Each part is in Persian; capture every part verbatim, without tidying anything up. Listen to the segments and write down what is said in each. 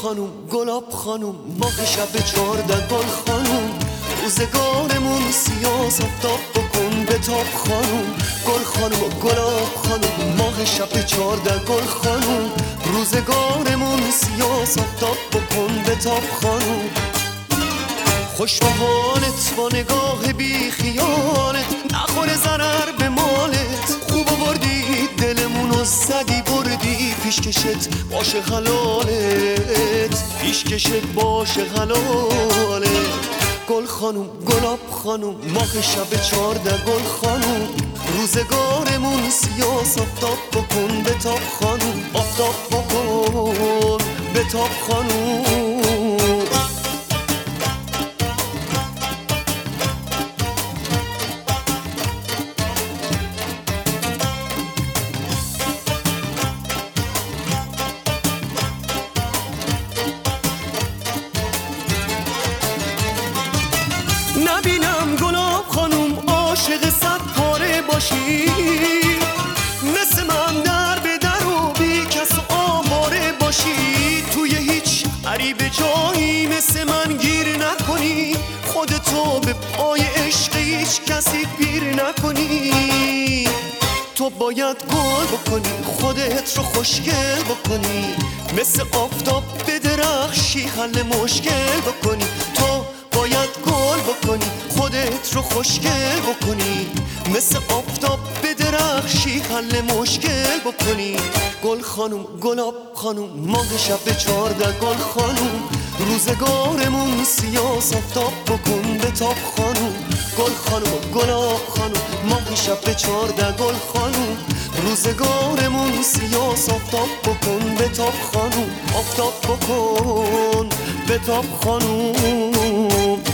خانوم گلاب خانوم ماه شب چارده گل خانوم روزگارمون سیاس افتاب بکن به تاب خانوم گل خانوم و گلاب خانوم ماه شب چارده گل خانوم روزگارمون سیاس افتاب بکن به تاب خانوم خوش به حالت با نگاه بی خیالت نخوره ضرر به مالت خوب بردی دلمونو زدی بردی پیشکشت باشه حلالت پیشکشت باشه حلالت گل خانوم گلاب خانوم ماه شب چارده گل خانوم روزگارمون سیاس افتاب بکن به تاب خانوم افتاب بکن به تاب خانوم نبینم گلاب خانوم عاشق صد پاره باشی مثل من در به در و بی کس و آواره باشی توی هیچ عریب جایی مثل من گیر نکنی خودتو به پای عشق هیچ کسی پیر نکنی تو باید گل بکنی خودت رو خوشگل بکنی مثل آفتاب به درخشی حل مشکل بکنی تو باید گل بکنی خودت رو خوشگل بکنی مثل آفتاب به درخشی حل مشکل بکنی گل خانوم گلاب خانوم ماه شب چارده گل خانوم روزگارمون سیاس آفتاب بکن به تاب خانوم گل خانوم گلاب خانوم ماه شب چارده گل خانوم روزگارمون سیاس آفتاب بکن به تاب خانوم آفتاب بکن به تاب خانوم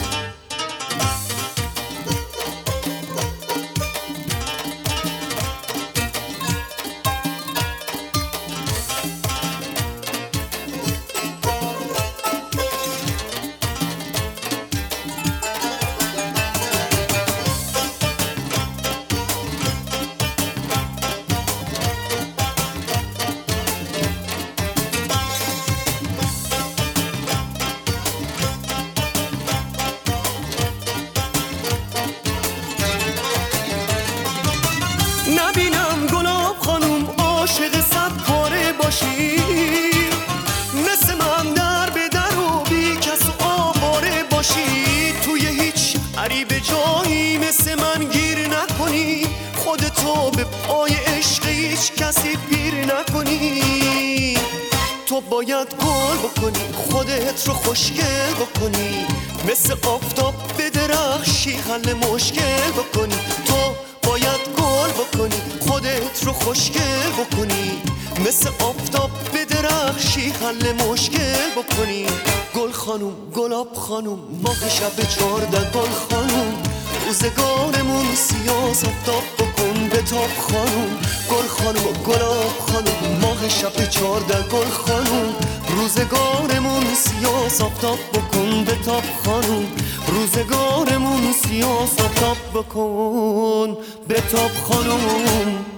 نبینم گلاب خانوم عاشق صد پاره باشی مثل من در به در و بی کس و آواره باشی توی هیچ عریب جایی مثل من گیر نکنی خودتو به پای عشق هیچ کسی پیر نکنی تو باید گل بکنی خودت رو خوشگل بکنی مثل آفتاب به درخشی حل مشکل بکنی تو باید گل بکنی خودت رو خوشگل بکنی مثل آفتاب به درخشی حل مشکل بکنی گل خانوم گلاب خانوم ماه شب چارده گل خانوم روزگارمون سیاس آفتاب بکن به تاب خانوم گل خانوم گلاب خانوم ماه شب چارده گل خانوم روزگارمون سیاس آفتاب بکن به تاب خانوم روزگارمون سیاس آفتاب بکن به تاب خانوم